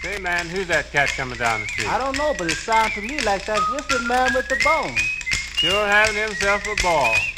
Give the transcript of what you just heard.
Say, man, who's that cat coming down the street? I don't know, but it sounds to me like that Whistling Man with the bone. Sure having himself a ball.